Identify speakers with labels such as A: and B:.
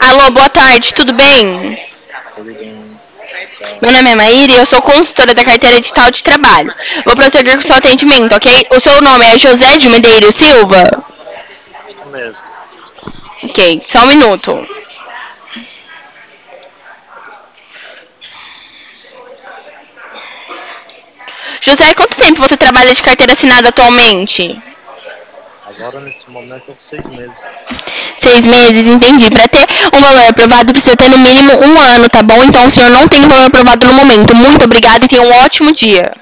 A: Alô, boa tarde, tudo bem?
B: Tudo bem?
A: Meu
B: Então,
A: nome é Maíra e eu sou consultora da carteira digital de trabalho. Vou prosseguir com o seu atendimento, ok? O seu nome é José de Medeiros Silva?
B: isso mesmo.
A: Ok, só um minuto. José, quanto tempo você trabalha de carteira assinada atualmente?
B: Agora, nesse momento, 6 meses.
A: 6 meses, entendi. Para ter um valor aprovado, precisa ter no mínimo um ano, tá bom? Então o senhor não tem valor aprovado no momento. Muito obrigada e tenha um ótimo dia.